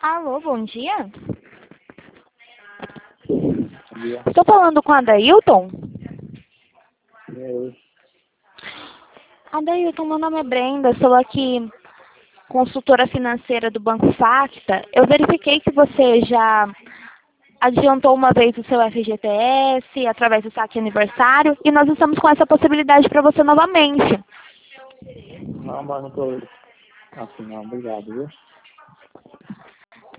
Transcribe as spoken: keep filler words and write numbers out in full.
Alô, bom dia. Bom dia. Estou falando com a Adailton. Eu, Adailton, meu nome é Brenda, sou aqui consultora financeira do Banco Facta. Eu verifiquei que você já adiantou uma vez o seu F G T S através do saque aniversário e nós estamos com essa possibilidade para você novamente. não, mas não tô assim, não. Obrigado, viu?